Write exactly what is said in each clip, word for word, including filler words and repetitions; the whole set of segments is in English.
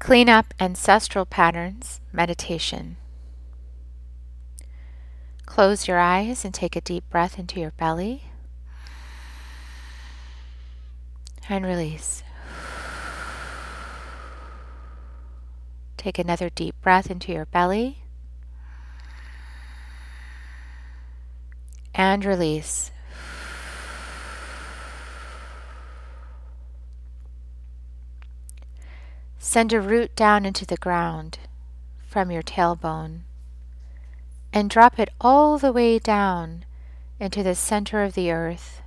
Clean up ancestral patterns meditation. Close your eyes and take a deep breath into your belly and release. Take another deep breath into your belly and release. Send a root down into the ground from your tailbone and drop it all the way down into the center of the earth.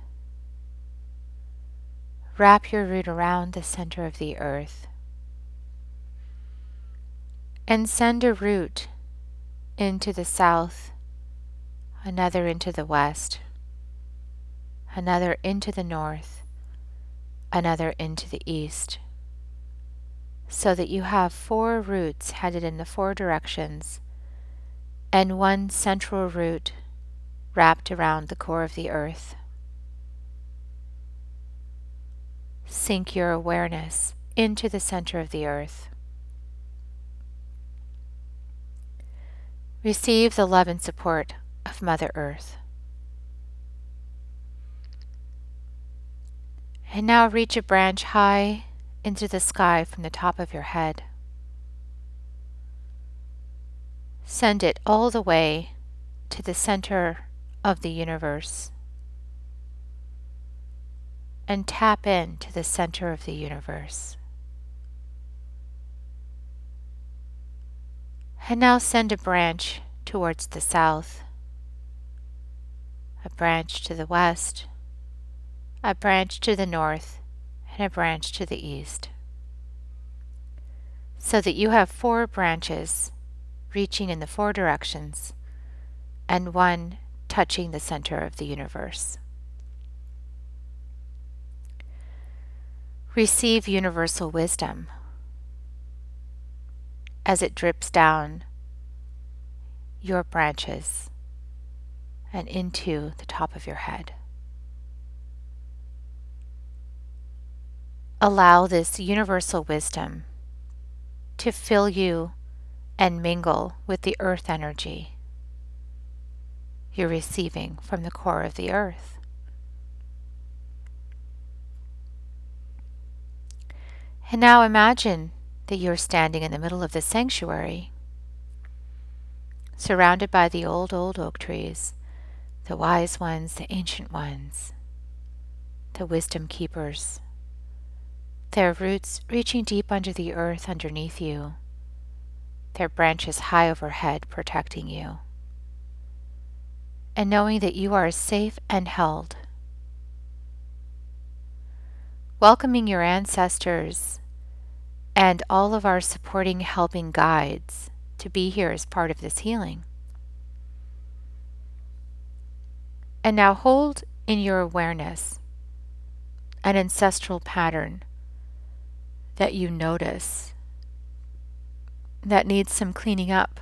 Wrap your root around the center of the earth and send a root into the south, another into the west, another into the north, another into the east, so that you have four roots headed in the four directions and one central root wrapped around the core of the earth. Sink your awareness into the center of the earth. Receive the love and support of Mother Earth. And now reach a branch high into the sky from the top of your head. Send it all the way to the center of the universe and tap into the center of the universe. And now send a branch towards the south, a branch to the west, a branch to the north, and a branch to the east, so that you have four branches reaching in the four directions and one touching the center of the universe. Receive universal wisdom as it drips down your branches and into the top of your head. Allow this universal wisdom to fill you and mingle with the earth energy you're receiving from the core of the earth. And now imagine that you're standing in the middle of the sanctuary, surrounded by the old, old oak trees, the wise ones, the ancient ones, the wisdom keepers, their roots reaching deep under the earth underneath you, their branches high overhead protecting you, and knowing that you are safe and held. Welcoming your ancestors and all of our supporting, helping guides to be here as part of this healing. And now hold in your awareness an ancestral pattern that you notice that needs some cleaning up.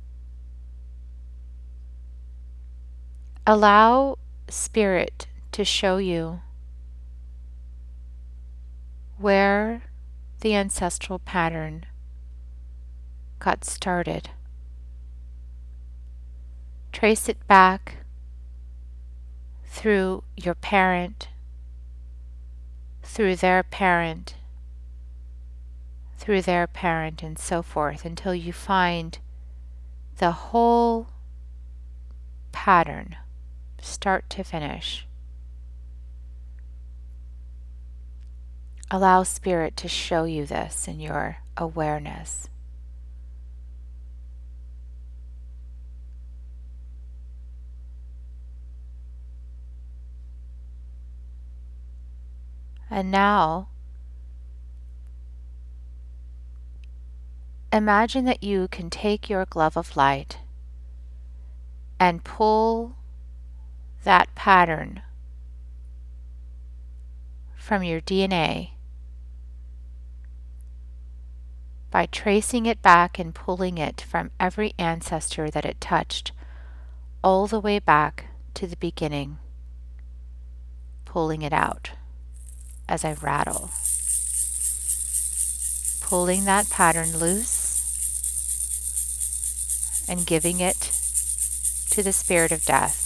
Allow Spirit to show you where the ancestral pattern got started. Trace it back through your parent, through their parent, through their parent, and so forth, until you find the whole pattern, start to finish. Allow Spirit to show you this in your awareness. And now, imagine that you can take your glove of light and pull that pattern from your D N A by tracing it back and pulling it from every ancestor that it touched, all the way back to the beginning, pulling it out as I rattle. pulling that pattern loose and giving it to the spirit of death.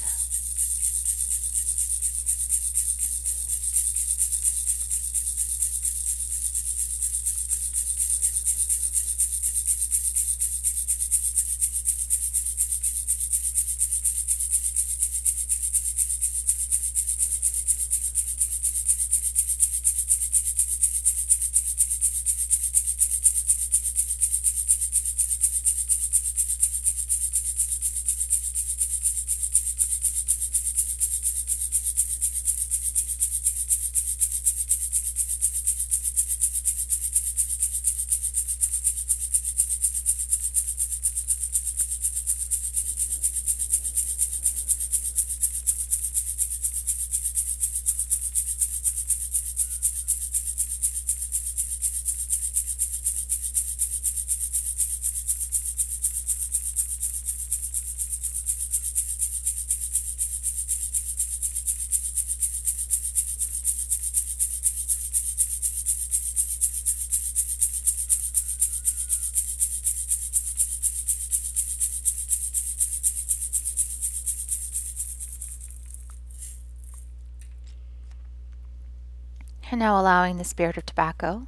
And now allowing the spirit of tobacco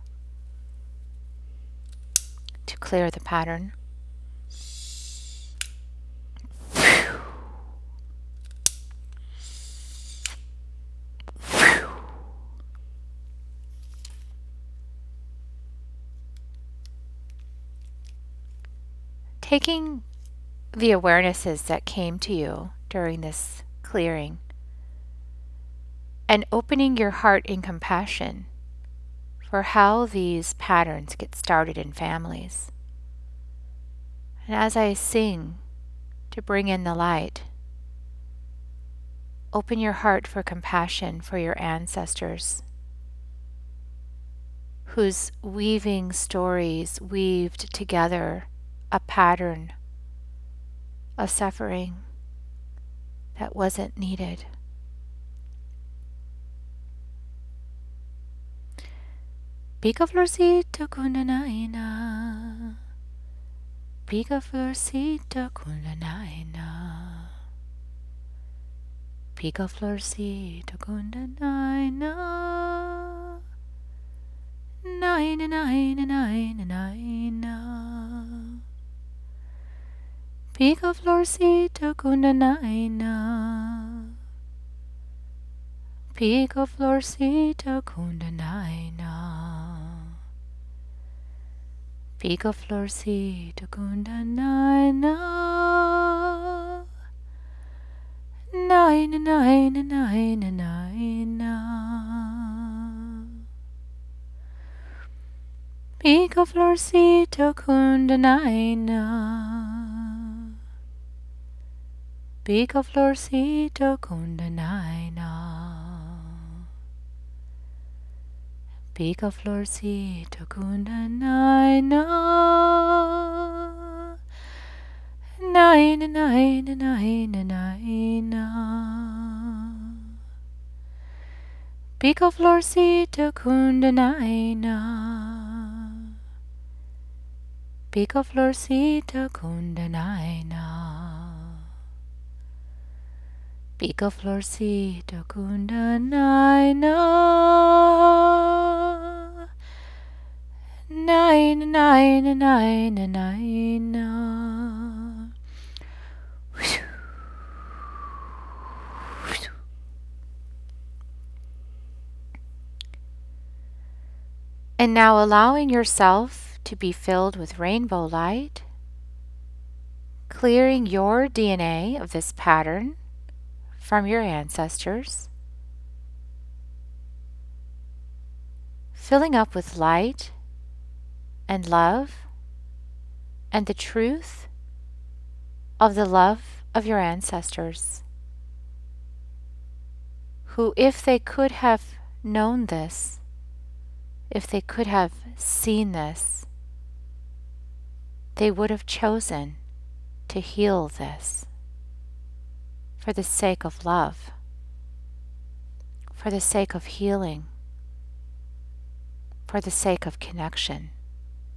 to clear the pattern. Taking the awarenesses that came to you during this clearing and opening your heart in compassion for how these patterns get started in families. And as I sing to bring in the light, open your heart for compassion for your ancestors, whose weaving stories weaved together a pattern of suffering that wasn't needed. Pica florcita kundanaina, pica florcita kundanaina, pica florcita kundanaina, naina naina naina naina, pica florcita kundanaina, pica florcita kundanaina. Pica florcita kundanaina, naina naina naina naina. Pica florcita kundanaina, pica florcita kundanaina. Pica florcita kundanaina, naina naina naina naina. Pica florcita kundanaina, pica florcita kundanaina. Pica florcita kundanaina, naina naina naina naina. And now allowing yourself to be filled with rainbow light, clearing your D N A of this pattern from your ancestors, filling up with light and love and the truth of the love of your ancestors, who, if they could have known this, if they could have seen this, they would have chosen to heal this for the sake of love, for the sake of healing, for the sake of connection.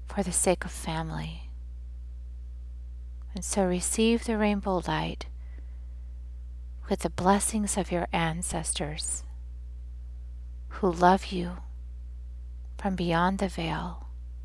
for the sake of family. And so receive the rainbow light with the blessings of your ancestors who love you from beyond the veil.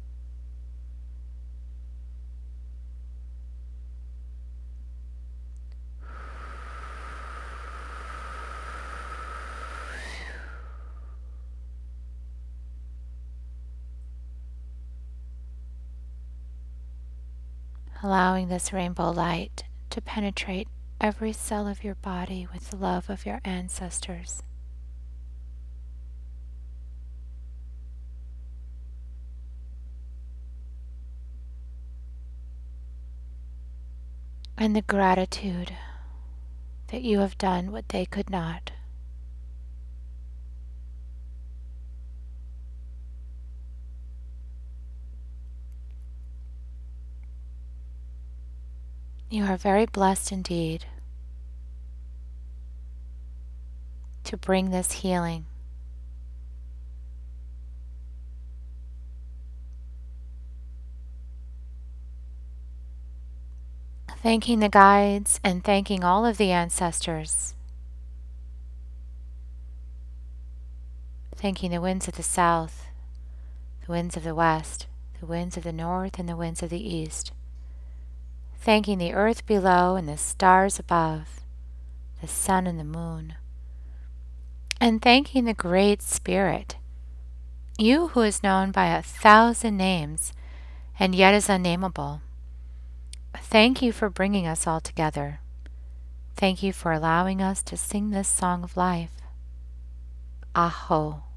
Allowing this rainbow light to penetrate every cell of your body with the love of your ancestors. And the gratitude that you have done what they could not. You are very blessed indeed to bring this healing. Thanking the guides and thanking all of the ancestors. Thanking the winds of the south, the winds of the west, the winds of the north, and the winds of the east. Thanking the earth below and the stars above, the sun and the moon. And thanking the Great Spirit, you who is known by a thousand names and yet is unnameable. Thank you for bringing us all together. Thank you for allowing us to sing this song of life. Aho.